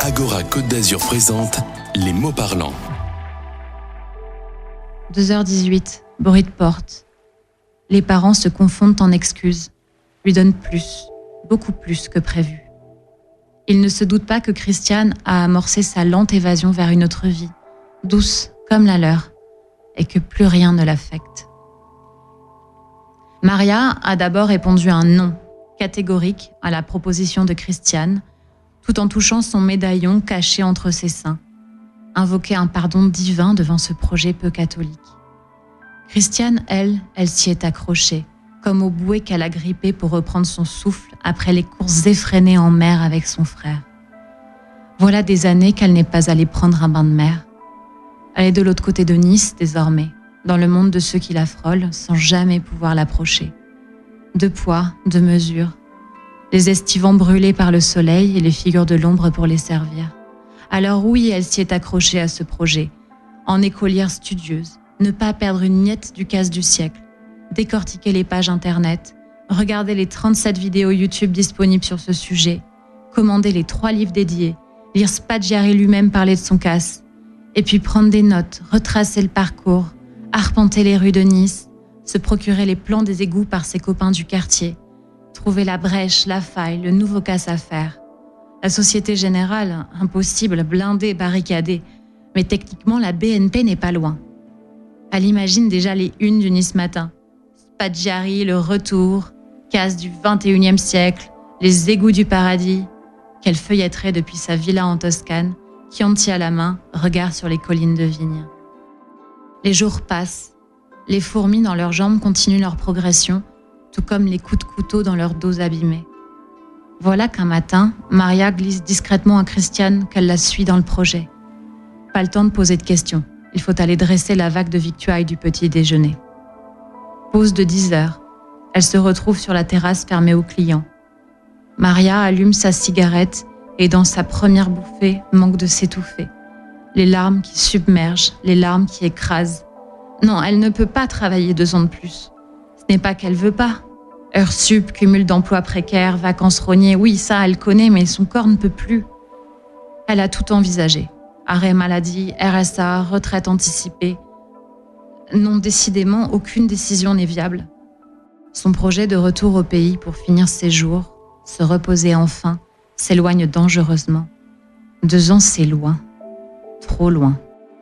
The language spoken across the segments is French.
Agora Côte d'Azur présente les mots parlants. 2h18, bruit de porte. Les parents se confondent en excuses, lui donnent plus, beaucoup plus que prévu. Ils ne se doutent pas que Christiane a amorcé sa lente évasion vers une autre vie, douce comme la leur, et que plus rien ne l'affecte. Maria a d'abord répondu un non, catégorique, à la proposition de Christiane, tout en touchant son médaillon caché entre ses seins, invoquer un pardon divin devant ce projet peu catholique. Christiane, elle s'y est accrochée, comme au bouet qu'elle a grippé pour reprendre son souffle après les courses effrénées en mer avec son frère. Voilà des années qu'elle n'est pas allée prendre un bain de mer. Elle est de l'autre côté de Nice, désormais, dans le monde de ceux qui la frôlent, sans jamais pouvoir l'approcher. Deux poids, deux mesures. Les estivants brûlés par le soleil et les figures de l'ombre pour les servir. Alors oui, elle s'y est accrochée à ce projet, en écolière studieuse, ne pas perdre une miette du casse du siècle, décortiquer les pages internet, regarder les 37 vidéos YouTube disponibles sur ce sujet, commander les 3 livres dédiés, lire Spaggiari lui-même parler de son casse, et puis prendre des notes, retracer le parcours, arpenter les rues de Nice, se procurer les plans des égouts par ses copains du quartier, trouver la brèche, la faille, le nouveau casse à faire. La Société Générale, impossible, blindée, barricadée, mais techniquement la BNP n'est pas loin. Elle imagine déjà les unes du Nice Matin. Spaggiari, le retour, casse du 21e siècle, les égouts du paradis, qu'elle feuilletterait depuis sa villa en Toscane, Chianti à la main, regard sur les collines de vignes. Les jours passent, les fourmis dans leurs jambes continuent leur progression, tout comme les coups de couteau dans leur dos abîmés. Voilà qu'un matin, Maria glisse discrètement à Christiane qu'elle la suit dans le projet. Pas le temps de poser de questions, il faut aller dresser la vague de victuailles du petit déjeuner. Pause de 10 heures, elle se retrouve sur la terrasse fermée aux clients. Maria allume sa cigarette et dans sa première bouffée, manque de s'étouffer. Les larmes qui submergent, les larmes qui écrasent. Non, elle ne peut pas travailler 2 ans de plus. Ce n'est pas qu'elle veut pas. Heures sup, cumul d'emplois précaires, vacances rognées, oui, ça, elle connaît, mais son corps ne peut plus. Elle a tout envisagé. Arrêt maladie, RSA, retraite anticipée. Non, décidément, aucune décision n'est viable. Son projet de retour au pays pour finir ses jours, se reposer enfin, s'éloigne dangereusement. 2 ans, c'est loin. Trop loin.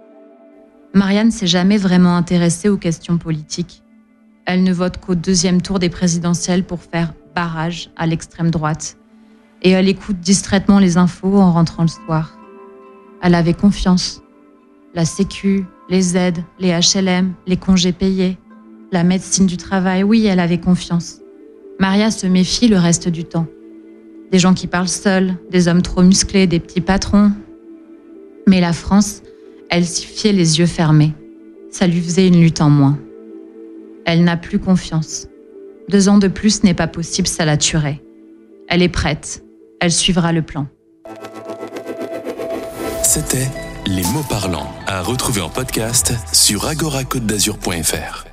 Maria ne s'est jamais vraiment intéressée aux questions politiques. Elle ne vote qu'au 2e tour des présidentielles pour faire barrage à l'extrême droite. Et elle écoute distraitement les infos en rentrant le soir. Elle avait confiance. La Sécu, les aides, les HLM, les congés payés, la médecine du travail, oui, elle avait confiance. Maria se méfie le reste du temps. Des gens qui parlent seuls, des hommes trop musclés, des petits patrons. Mais la France, elle s'y fiait les yeux fermés. Ça lui faisait une lutte en moins. Elle n'a plus confiance. 2 ans de plus n'est pas possible, ça la tuerait. Elle est prête. Elle suivra le plan. C'était les mots parlants, à retrouver en podcast sur agoracôtedazur.fr.